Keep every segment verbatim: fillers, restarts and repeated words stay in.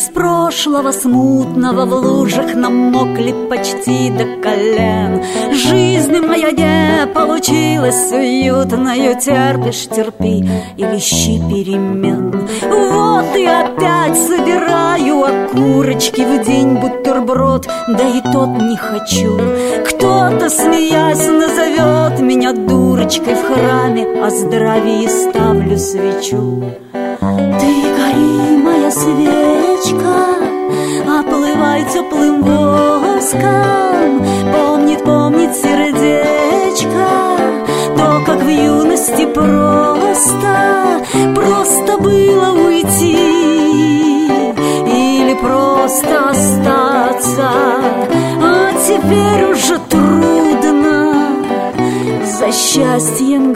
Из прошлого смутного в лужах намокли почти до колен. Жизнь моя не получилась уютною, терпишь, терпи или ищи перемен. Вот и опять собираю окурочки в день бутерброд, да и тот не хочу. Кто-то, смеясь, назовет меня дурочкой в храме, о здравии ставлю свечу. Ты гори, моя свечка, оплывай теплым воском. Помнит, помнит сердечко то, как в юности просто, просто было уйти или просто остаться. А теперь уже трудно за счастьем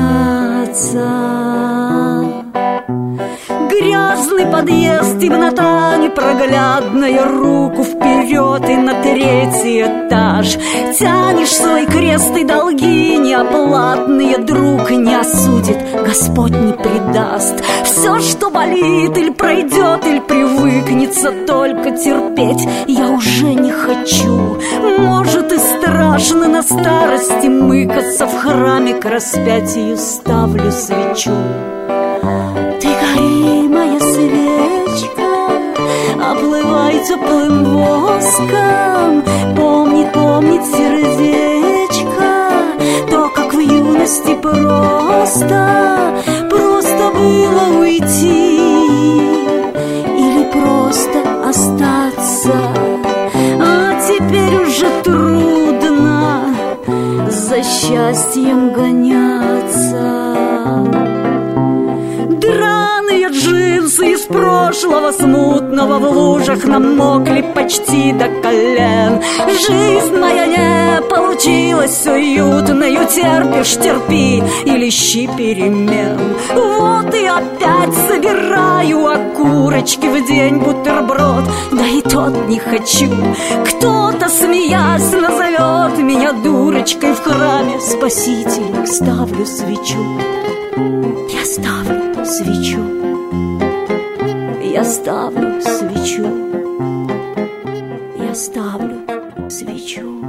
гоняться. Грязный подъезд, темнота непроглядная, руку вперед и на третий этаж. Тянешь свой крест и долги неоплатные, друг не осудит, Господь не предаст. Все, что болит, или пройдет, или привыкнется, только терпеть я уже не хочу. Может и страшно на старости мыкаться, в храме к распятию ставлю свечу. Ты гори, моя свечка, оплывай теплым воском. Помнит, помнит сердечко то, как в юности просто, просто было уйти или просто остаться. А теперь уже трудно за счастьем гоняться. Драные джинсы из прошлого смутного в лужах намокли почти до колен. Жизнь моя не получилась уютною, терпишь, терпи или ищи перемен. Вот и опять собираю окурочки в день бутерброд, да и тот не хочу. Кто-то, смеясь, назовет меня дурочкой в храме, спасителю ставлю свечу. Я ставлю свечу, я ставлю свечу, я ставлю свечу.